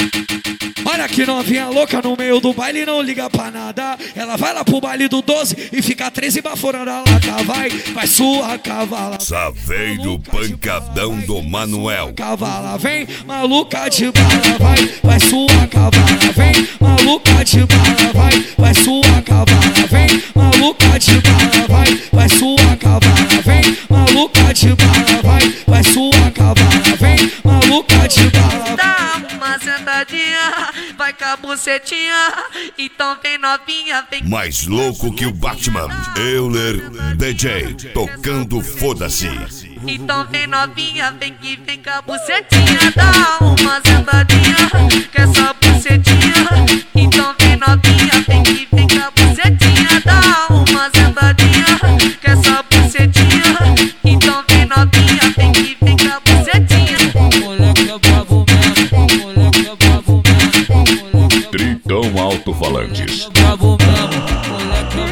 Olha que novinha louca no meio do baile, não liga pra nada. Ela vai lá pro baile do 12 e fica 13 baforando a lata. Vai sua cavala. Saveiro pancadão do Manuel. Cavala, vem, maluca de bala, vai sua cavala, vem, maluca de bala, vai sua cavala, vem, maluca de bala, vai sua cavala, vem, maluca de bala, vai sua cavala, vem, maluca de bala. Dá uma sentadinha, vai com a bucetinha, então vem novinha, vem. Mais louco que o Batman, Euler DJ, tocando foda-se. Então vem novinha, vem que vem com a bucetinha. Dá uma sentadinha, com essa bucetinha. Então vem novinha, vem que vem com a bucetinha. Dá uma sentadinha, com essa bucetinha. Então vem novinha, vem que vem com a bucetinha. Moleque é bravo mesmo, moleque é bravo mesmo, moleque é Tritão Alto-Falantes. bravo mesmo, moleque